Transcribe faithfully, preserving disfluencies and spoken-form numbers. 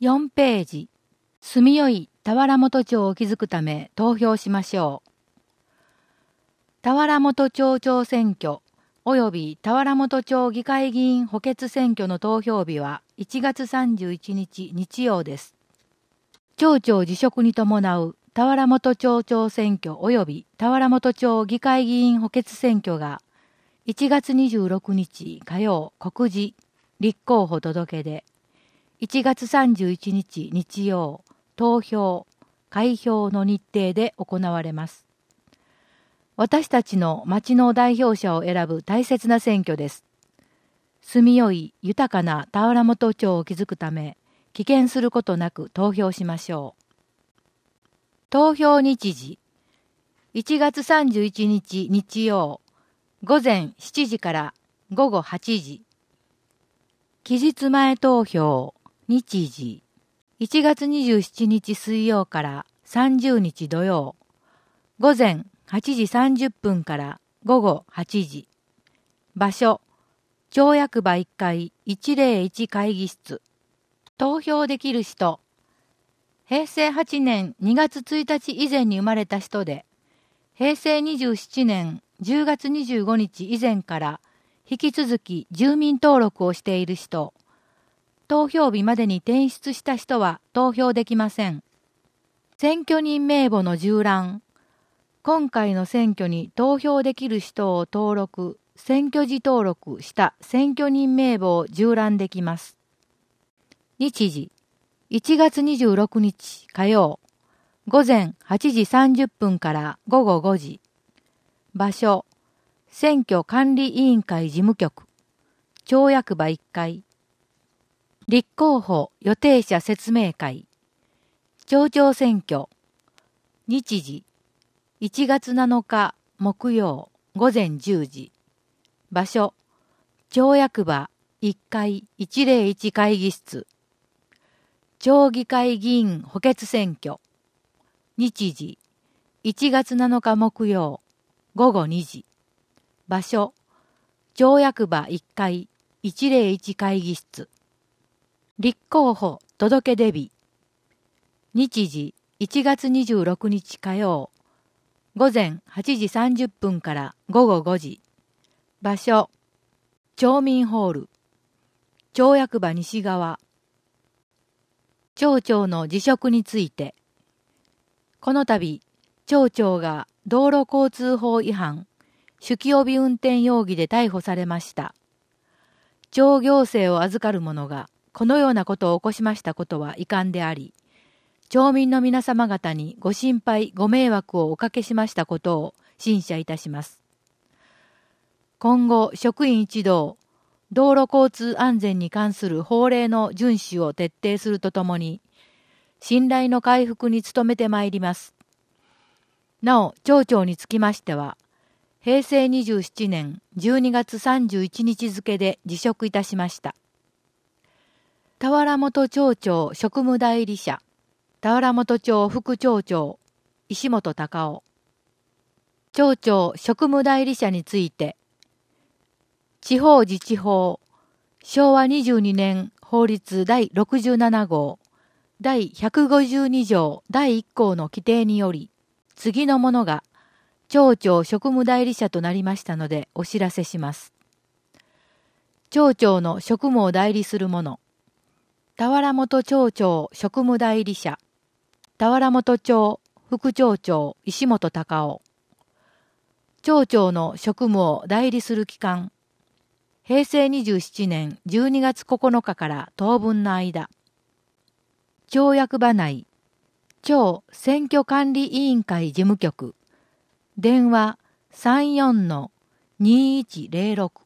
よんページ、住みよい田原本町を築くため投票しましょう。田原本町長選挙及び田原本町議会議員補欠選挙の投票日はいちがつさんじゅういちにち日曜です。町長辞職に伴う田原本町長選挙及び田原本町議会議員補欠選挙がいちがつにじゅうろくにち火曜告示、立候補届け出、いちがつさんじゅういちにち日曜投票、開票の日程で行われます。私たちの町の代表者を選ぶ大切な選挙です。住みよい豊かな田原本町を築くため、棄権することなく投票しましょう。投票日時、いちがつさんじゅういちにち日曜、午前しちじから午後はちじ。期日前投票、日時、いちがつにじゅうしちにち水曜からさんじゅうにち土曜、午前はちじさんじゅっぷんから午後はちじ。場所、町役場いっかいいちぜろいち会議室。投票できる人、へいせいはちねんにがつついたち以前に生まれた人で、へいせいにじゅうななねんじゅうがつにじゅうごにち以前から引き続き住民登録をしている人、投票日までに転出した人は投票できません。選挙人名簿の縦覧、今回の選挙に投票できる人を登録、選挙時登録した選挙人名簿を縦覧できます。日時、いちがつにじゅうろくにち火曜、午前はちじさんじゅっぷんから午後ごじ。場所、選挙管理委員会事務局、町役場いっかい。立候補予定者説明会、町長選挙、日時、いちがつなのか木曜午前じゅうじ。場所、町役場いっかいいちぜろいち会議室。町議会議員補欠選挙。日時、いちがつなのか木曜午後にじ。場所、町役場いっかいいちぜろいち会議室。立候補届出日。日時、いちがつにじゅうろくにち火曜、午前はちじさんじゅっぷんから午後ごじ。場所、町民ホール、町役場西側。町長の辞職について、この度、町長が道路交通法違反、酒気帯び運転容疑で逮捕されました。町行政を預かる者がこのようなことを起こしましたことは遺憾であり、町民の皆様方にご心配ご迷惑をおかけしましたことを深謝いたします。今後、職員一同、道路交通安全に関する法令の遵守を徹底するとともに、信頼の回復に努めてまいります。なお、町長につきましては、へいせいにじゅうななねんじゅうにがつさんじゅういちにち付で辞職いたしました。田原本町長職務代理者、田原本町副町長、石本隆夫。町長職務代理者について、地方自治法、しょうわにじゅうにねん法律だいろくじゅうななごう、だいひゃくごじゅうにじょうだいいっこうの規定により、次のものが町長職務代理者となりましたのでお知らせします。町長の職務を代理する者、田原本町長職務代理者、田原本町副町長石本隆夫。町長の職務を代理する期間、へいせいにじゅうななねんじゅうにがつここのかから当分の間。町役場内、町選挙管理委員会事務局、電話 さんよんのにいちぜろろく。